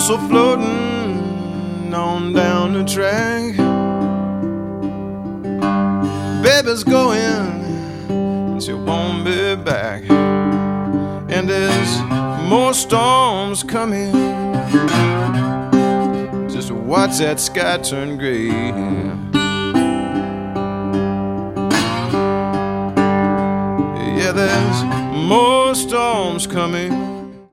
whistle floating on down the track. Baby's going, she won't be back. And there's more storms coming. Just watch that sky turn gray. Yeah, there's more storms coming.